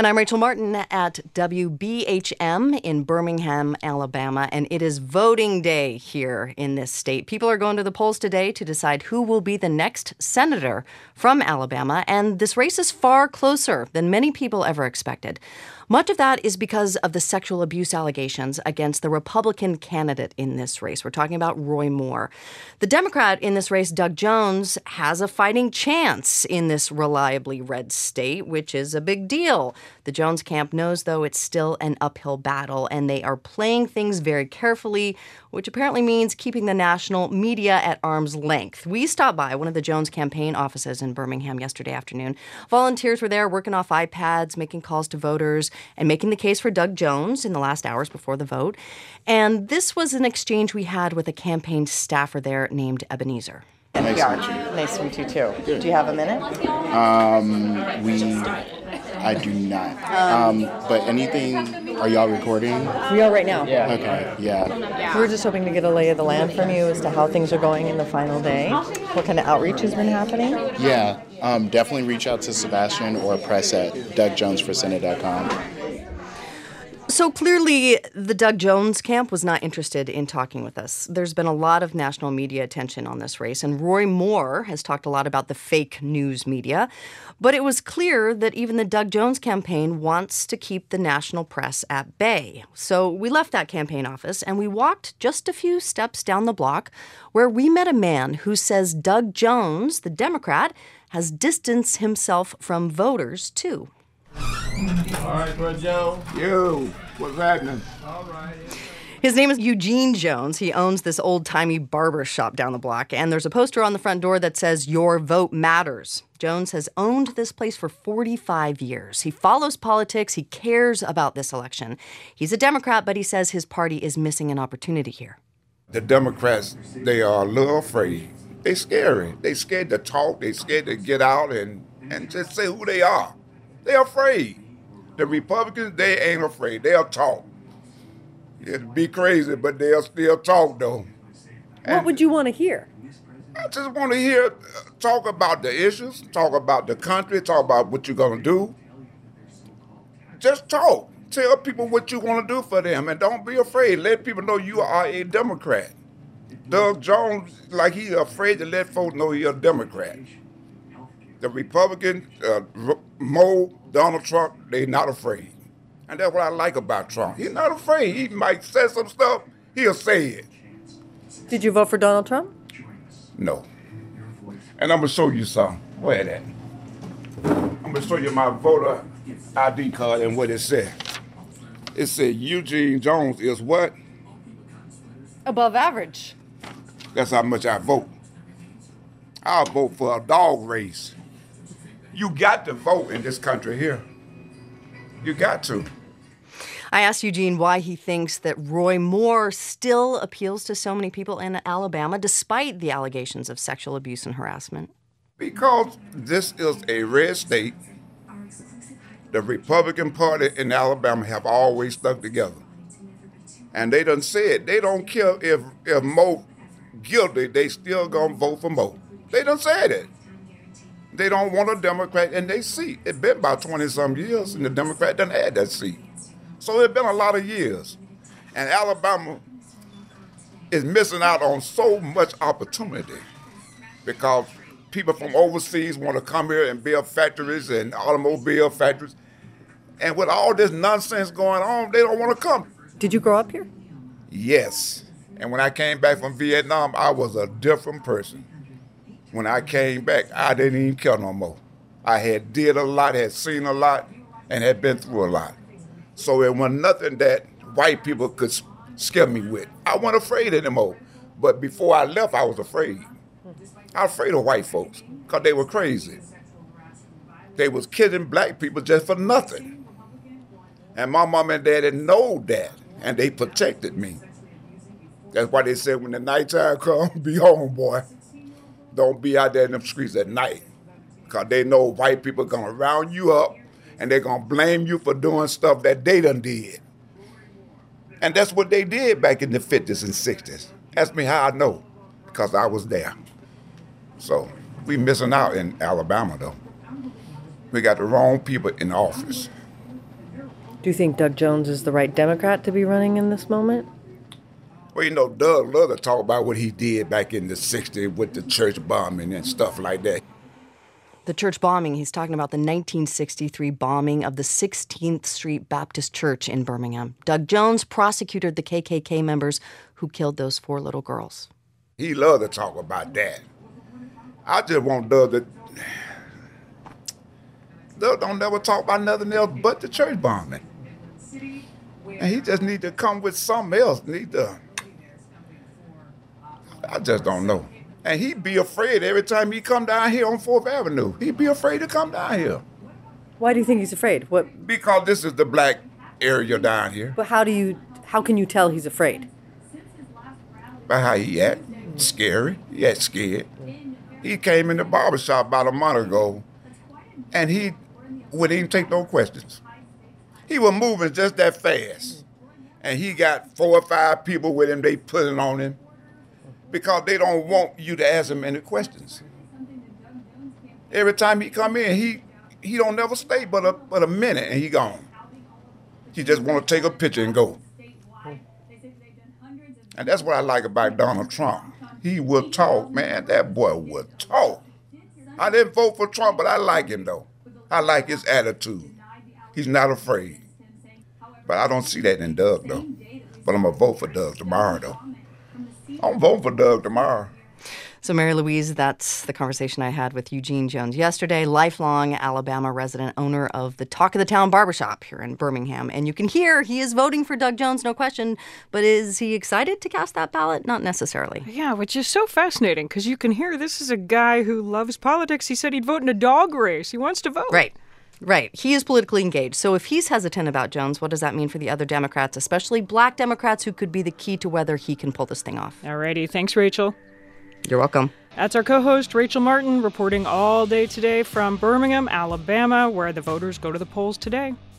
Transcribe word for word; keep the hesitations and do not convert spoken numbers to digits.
And I'm Rachel Martin at W B H M in Birmingham, Alabama, and it is voting day here in this state. People are going to the polls today to decide who will be the next senator from Alabama, and this race is far closer than many people ever expected. Much of that is because of the sexual abuse allegations against the Republican candidate in this race. We're talking about Roy Moore. The Democrat in this race, Doug Jones, has a fighting chance in this reliably red state, which is a big deal. The Jones camp knows, though, it's still an uphill battle, and they are playing things very carefully, which apparently means keeping the national media at arm's length. We stopped by one of the Jones campaign offices in Birmingham yesterday afternoon. Volunteers were there working off iPads, making calls to voters, and making the case for Doug Jones in the last hours before the vote. And this was an exchange we had with a campaign staffer there named Ebenezer. Nice to meet you. Nice to meet you, too. Good. Do you have a minute? Um, we, I do not. Um, but anything, are y'all recording? We are right now. Yeah. Okay, yeah. We're just hoping to get a lay of the land from you as to how things are going in the final day. What kind of outreach has been happening? Yeah, um, definitely reach out to Sebastian or press at doug jones for senate dot com. So clearly, the Doug Jones camp was not interested in talking with us. There's been a lot of national media attention on this race, and Roy Moore has talked a lot about the fake news media. But it was clear that even the Doug Jones campaign wants to keep the national press at bay. So we left that campaign office, and we walked just a few steps down the block, where we met a man who says Doug Jones, the Democrat, has distanced himself from voters, too. All right, bro, Joe. Yo, what's happening? All right. His name is Eugene Jones. He owns this old-timey barber shop down the block, and there's a poster on the front door that says, "Your vote matters." Jones has owned this place for forty-five years. He follows politics. He cares about this election. He's a Democrat, but he says his party is missing an opportunity here. The Democrats, they are a little afraid. They scary. They scared to talk. They scared to get out and, and just say who they are. They're afraid. The Republicans, they ain't afraid. They'll talk. It'd be crazy, but they'll still talk, though. And what would you want to hear? I just want to hear, uh, talk about the issues, talk about the country, talk about what you're going to do. Just talk. Tell people what you want to do for them, and don't be afraid. Let people know you are a Democrat. Doug Jones, like he afraid to let folks know he's a Democrat. The Republican, uh, Mo, Donald Trump, they not afraid. And that's what I like about Trump. He's not afraid. He might say some stuff, he'll say it. Did you vote for Donald Trump? No. And I'm going to show you something. Where that? I'm going to show you my voter I D card and what it said. It said Eugene Jones is what? Above average. That's how much I vote. I'll vote for a dog race. You got to vote in this country here. You got to. I asked Eugene why he thinks that Roy Moore still appeals to so many people in Alabama, despite the allegations of sexual abuse and harassment. Because this is a red state. The Republican Party in Alabama have always stuck together. And they done said they don't care if, if Mo guilty, they still gonna vote for Mo. They done said it. They don't want a Democrat in their seat. It's been about twenty-some years, and the Democrat done had that seat. So it's been a lot of years. And Alabama is missing out on so much opportunity because people from overseas want to come here and build factories and automobile factories. And with all this nonsense going on, they don't want to come. Did you grow up here? Yes. And when I came back from Vietnam, I was a different person. When I came back, I didn't even care no more. I had did a lot, had seen a lot, and had been through a lot. So it was nothing that white people could scare me with. I wasn't afraid anymore. But before I left, I was afraid. I was afraid of white folks because they were crazy. They was killing black people just for nothing. And my mom and dad didn't know that, and they protected me. That's why they said when the nighttime comes, be home, boy. Don't be out there in them streets at night because they know white people going to round you up and they're going to blame you for doing stuff that they done did. And that's what they did back in the fifties and sixties. Ask me how I know, because I was there. So we missing out in Alabama, though. We got the wrong people in office. Do you think Doug Jones is the right Democrat to be running in this moment? Well, you know, Doug loved to talk about what he did back in the sixties with the church bombing and stuff like that. The church bombing, he's talking about the nineteen sixty-three bombing of the sixteenth Street Baptist Church in Birmingham. Doug Jones prosecuted the K K K members who killed those four little girls. He loved to talk about that. I just want Doug to... Doug don't never talk about nothing else but the church bombing. And he just need to come with something else. Need to... I just don't know. And he'd be afraid every time he come down here on Fourth Avenue. He'd be afraid to come down here. Why do you think he's afraid? What? Because this is the black area down here. But how do you? How can you tell he's afraid? By how he act. Scary. He act scared. He came in the barbershop about a month ago, and he wouldn't even take no questions. He was moving just that fast. And he got four or five people with him, they putting on him, because they don't want you to ask him any questions. Every time he come in, he he don't never stay but a but a minute and he gone. He just want to take a picture and go. And that's what I like about Donald Trump. He will talk, man. That boy will talk. I didn't vote for Trump, but I like him though. I like his attitude. He's not afraid. But I don't see that in Doug though. But I'm gonna vote for Doug tomorrow though. I'm voting for Doug tomorrow. So, Mary Louise, that's the conversation I had with Eugene Jones yesterday, lifelong Alabama resident, owner of the Talk of the Town barbershop here in Birmingham. And you can hear he is voting for Doug Jones, no question. But is he excited to cast that ballot? Not necessarily. Yeah, which is so fascinating because you can hear this is a guy who loves politics. He said he'd vote in a dog race. He wants to vote. Right. Right. He is politically engaged. So if he's hesitant about Jones, what does that mean for the other Democrats, especially black Democrats who could be the key to whether he can pull this thing off? All righty. Thanks, Rachel. You're welcome. That's our co-host, Rachel Martin, reporting all day today from Birmingham, Alabama, where the voters go to the polls today.